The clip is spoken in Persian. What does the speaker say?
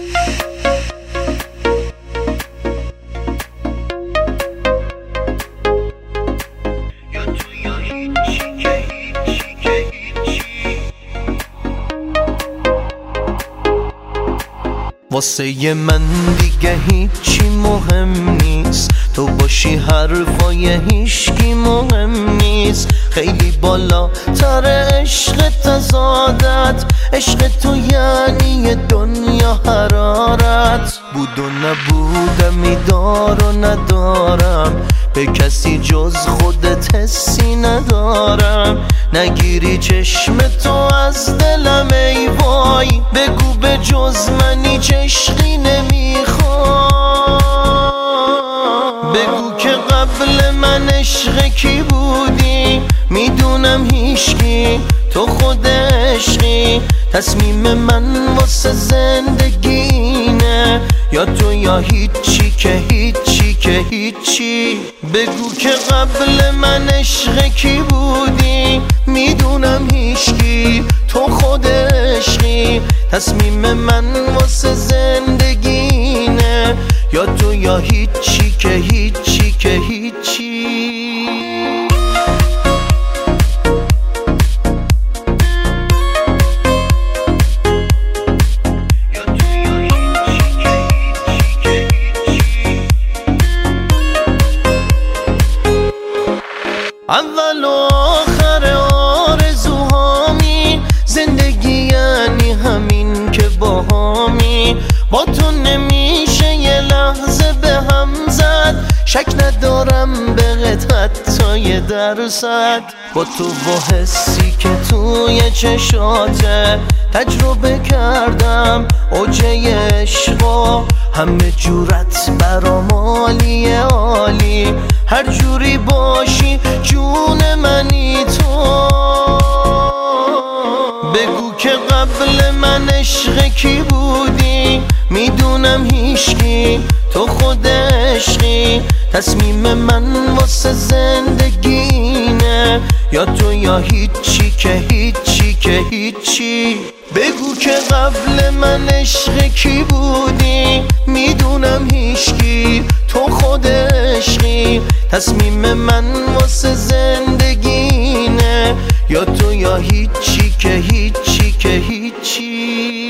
واسه من دیگه هیچی مهم نیست، تو باشی حرفای هیچکی مهم نیست. خیلی بالاتر عشق تزادت، عشق تو یعنی دنیا حرارت. بود و نبودمی، دار و ندارم، به کسی جز خودت حسی ندارم. نگیری چشم تو از دلم ای وای، بگو به جز منی عشقی نمیخوام. بگو که قبل من عشق کی بودی، میدونم هیچکی، تو خود عشقی. تصمیم من واسه زندگی اینه، یا تو یا هیچی که هیچی که هیچی. بگو که قبل من عشق کی بودی، میدونم هیچکی، تو خود عشقی. تصمیم من واسه زندگی اینه، یا تو یا هیچی که هیچی که هیچی. اول و آخر آرزوهامی، زندگی یعنی همین که باهامی. با تو نمیشه یه لحظه به هم زد، شک ندارم بهت حتی یه درصد. با تو با حسی که توی چشاته، تجربه کردم اوجه عشقا. همه جورت برام عالیه عالی، هر جوری باشی جون منی تو. بگو که قبل من عشق کی بودی، میدونم هیچکی، تو خود عشقی. تصمیم من واسه زندگی اینه، یا تو یا هیچی که هیچی که هیچی. بگو که قبل من عشق کی بودی، میدونم هیچکی، تو خود عشقی. تصمیم من واسه زندگی اینه، یا تو یا هیچی که هیچی که هیچی.